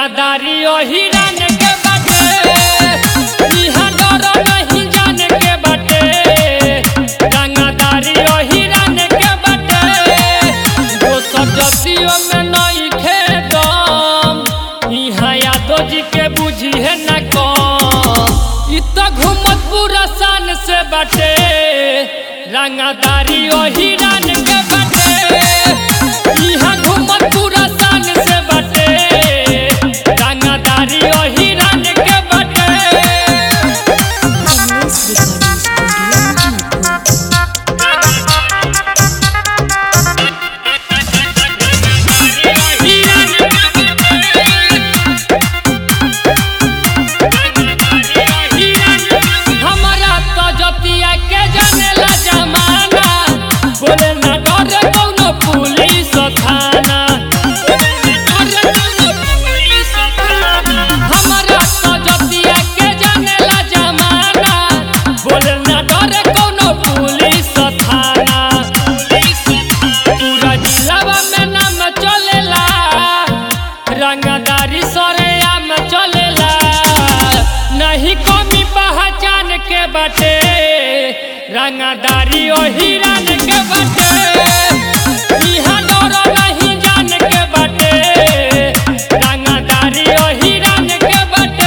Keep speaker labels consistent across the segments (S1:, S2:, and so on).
S1: रंगदारी ओ हिरन के बाटे, इहाँ डर नहीं जान के बाटे। रंगदारी ओ हिरन के बाटे, दोसर जातियों में नहीं खेदम। इहाँ यादव जी के बुझी है न कम, इ तो घूमत पूरा शान से बाटे। रंगदारी ओ हिरन के बाटे, इहाँ घूमत पूरा शान से बाटे। रंगदारी ओ हिरन के बाटे। हमारा तो जतिया के जानेला जमाना, बोले ना डरे कौनो पुलिस थाना। हमारा तो जतिया के जानेला जमाना, बोले ना डरे कौनो पुलिस थाना। पूरा जिलावा में नाम चलेला, रंगदारी सरेया में चलेला। नहीं कमी पहचान के बाटे, रंगदारी ओ हिरन के बाटे। इहाँ डर नहीं जान के बाटे, रंगदारी ओ हिरन के बाटे।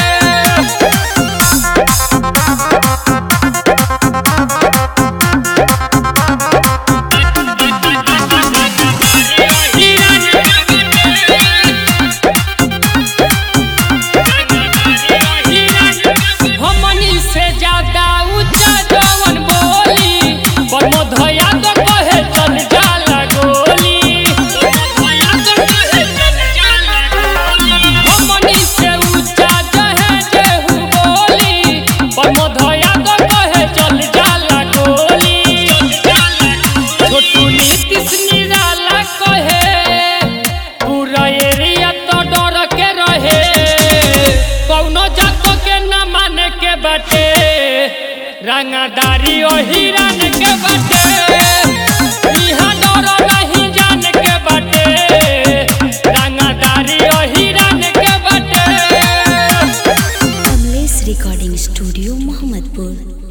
S1: हमनी से ज्यादा ऊंचा जवन बोली, बनोधया तो कहे चल जाला गोली। हमनी से ऊंचा जहे जेहू बोली, बनोधया तो कहे चल जाला गोली। छोटू नीतीश निराला कहे, पूरा एरिया तो डर के रहे। कौनो जातो के न माने के बाटे, रंगदारी ओ हिरन के बाटे। इहाँ डर नहीं जान के बाटे, रंगदारी ओ हिरन के बाटे।
S2: Kamlesh recording studio Mohammadpur.